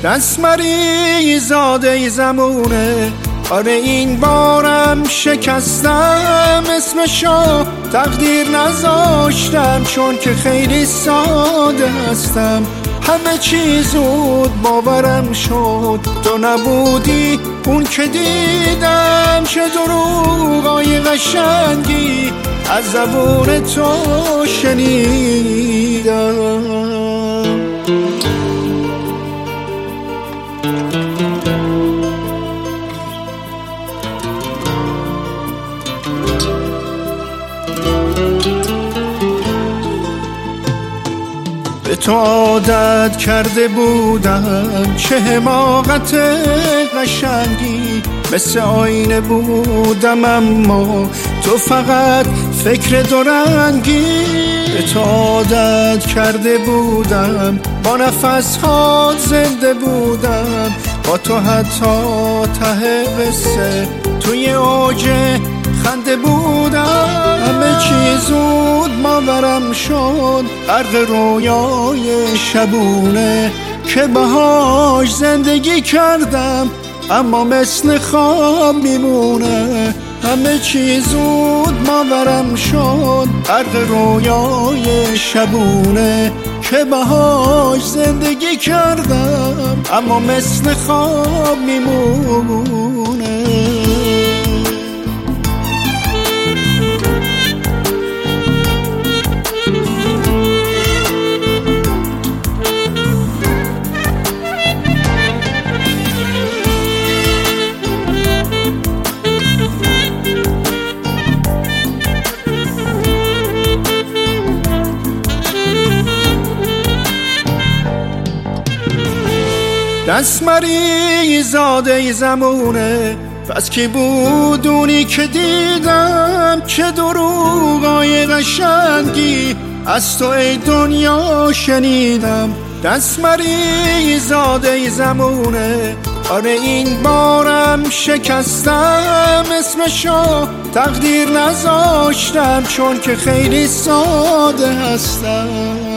دستمری زاده زمونه، آره این بارم شکستم اسمشو تقدیر نذاشتم، چون که خیلی ساده هستم. همه چیز زود باورم شد، تو نبودی اون که دیدم. چه دروغای قشنگی از زبون تو شنیدم. به تو عادت کرده بودم، چه حماقت قشنگی. مثل آینه بودم اما تو فقط فکر دورنگی. به تو عادت کرده بودم، با نفس‌هات زنده بودم، با تو حتی ته قصه توی اوج خنده بودم. همه چیز زود باورم شد، غرق رویای شبونه که باهاش زندگی کردم، اما مثل خواب میمونه. همه چیز زود باورم شد، غرق رویای شبونه که باهاش زندگی کردم، اما مثل خواب میمونه. دستمری زاده زمونه، پس کی بود اونی که دیدم؟ چه دروغای قشنگی از تو ای دنیا شنیدم. دستمری زاده زمونه، آره این بارم شکستم اسمشو تقدیر نذاشتم، چون که خیلی ساده هستم.